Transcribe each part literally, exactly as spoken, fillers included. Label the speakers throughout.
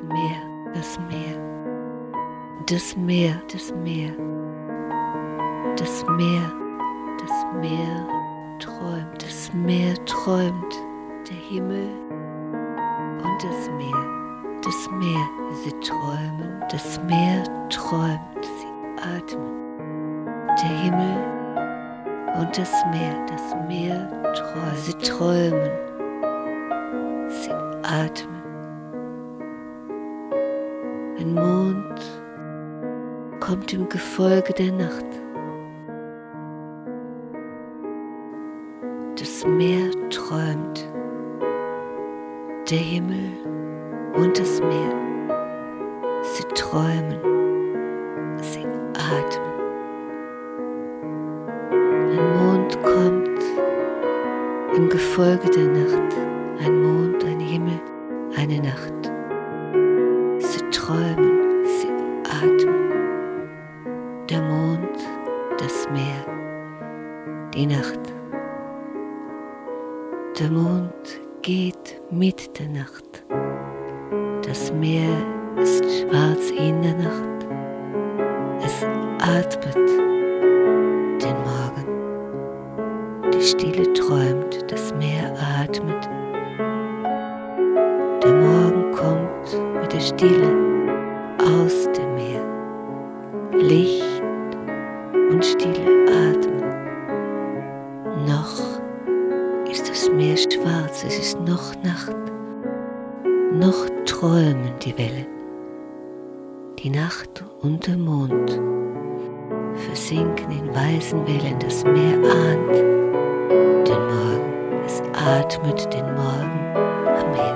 Speaker 1: Meer, das Meer, das Meer, das Meer, das Meer, das Meer träumt, das Meer träumt, der Himmel und das Meer, das Meer, sie träumen, das Meer träumt, sie atmen, der Himmel und das Meer, das Meer träumt, sie träumen, sie atmen. Ein Mond kommt im Gefolge der Nacht. Das Meer träumt, der Himmel und das Meer, sie träumen, sie atmen. Ein Mond kommt im Gefolge der Nacht, ein Mond, ein Himmel, eine Nacht. Sie träumen, sie atmen. Der Mond, das Meer, die Nacht. Der Mond geht mit der Nacht. Das Meer ist schwarz in der Nacht. Es atmet den Morgen. Die Stille träumt, das Meer atmet. Der Morgen kommt mit der Stille aus dem Meer. Licht und Stille atmen. Noch ist das Meer schwarz, es ist noch Nacht. Noch träumen die Wellen. Die Nacht und der Mond versinken in weißen Wellen. Das Meer ahnt den Morgen. Es atmet den Morgen am Meer.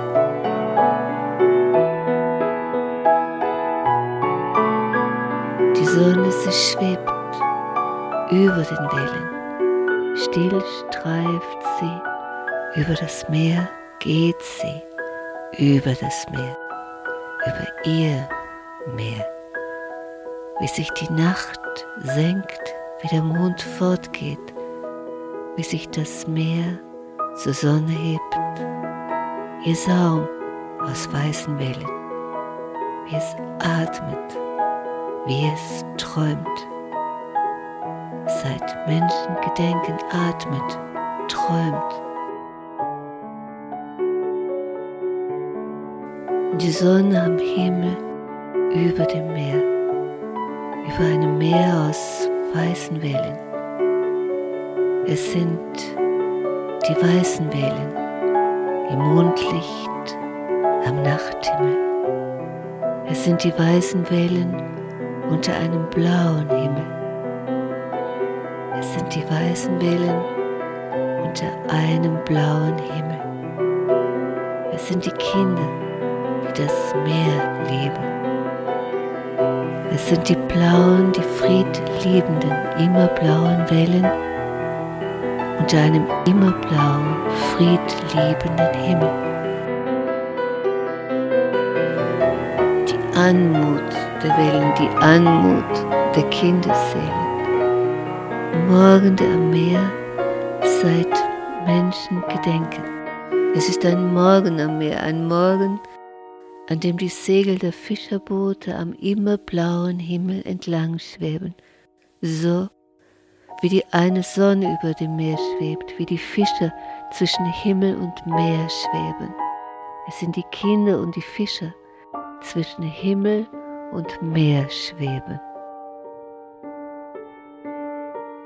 Speaker 1: Die Sonne, sie schwebt über den Wellen. Still streift sie über das Meer, geht sie über das Meer, über ihr Meer. Wie sich die Nacht senkt, wie der Mond fortgeht, wie sich das Meer zur Sonne hebt, ihr Saum aus weißen Wellen, wie es atmet, wie es träumt. Seit Menschengedenken atmet, träumt. Die Sonne am Himmel über dem Meer, über einem Meer aus weißen Wellen. Es sind die weißen Wellen im Mondlicht am Nachthimmel. Es sind die weißen Wellen unter einem blauen Himmel. Es sind die weißen Wellen unter einem blauen Himmel. Es sind die Kinder, die das Meer lieben. Es sind die blauen, die friedliebenden, immer blauen Wellen unter einem immer blauen, friedliebenden Himmel. Die Anmut der Wellen, die Anmut der Kinderseelen. Morgen am Meer seit Menschen gedenken. Es ist ein Morgen am Meer, ein Morgen, an dem die Segel der Fischerboote am immer blauen Himmel entlang schweben, so wie die eine Sonne über dem Meer schwebt, wie die Fischer zwischen Himmel und Meer schweben. Es sind die Kinder und die Fischer zwischen Himmel und Meer schweben.